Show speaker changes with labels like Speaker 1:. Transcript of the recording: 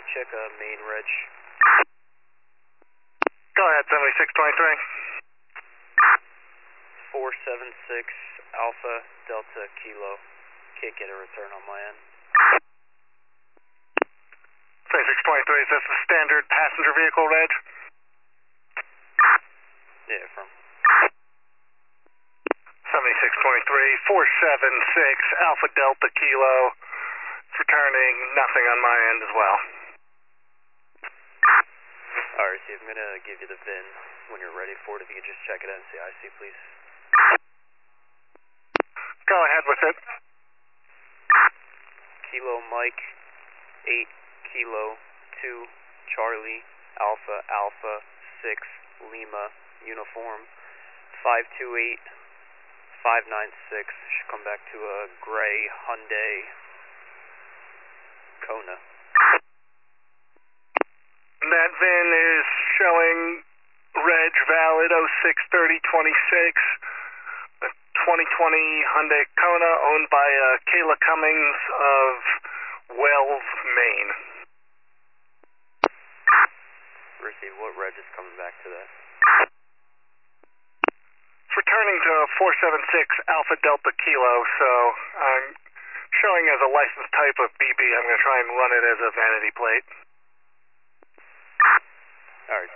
Speaker 1: check main reg.
Speaker 2: Go ahead, 7623.
Speaker 1: 476 Alpha Delta Kilo. Can't get a return on my end.
Speaker 2: 7623, is this the standard passenger vehicle reg?
Speaker 1: Yeah, from
Speaker 2: 7623, 476 Alpha Delta Kilo. It's returning, nothing on my end as well.
Speaker 1: Alright, Steve, I'm gonna give you the VIN when you're ready for it. If you could just check it out and NCIC, please.
Speaker 2: Go ahead with it.
Speaker 1: Kilo Mike, 8 Kilo 2 Charlie Alpha Alpha 6 Lima uniform 528 596. Should come back to a gray Hyundai Kona.
Speaker 2: That VIN is showing reg valid 063026. A 2020 Hyundai Kona owned by Kayla Cummings of Wells, Maine.
Speaker 1: Receive. What reg is coming back to that?
Speaker 2: It's returning to 476 Alpha Delta Kilo, so I'm showing as a license type of BB. I'm going to try and run it as a vanity plate.
Speaker 1: Alright,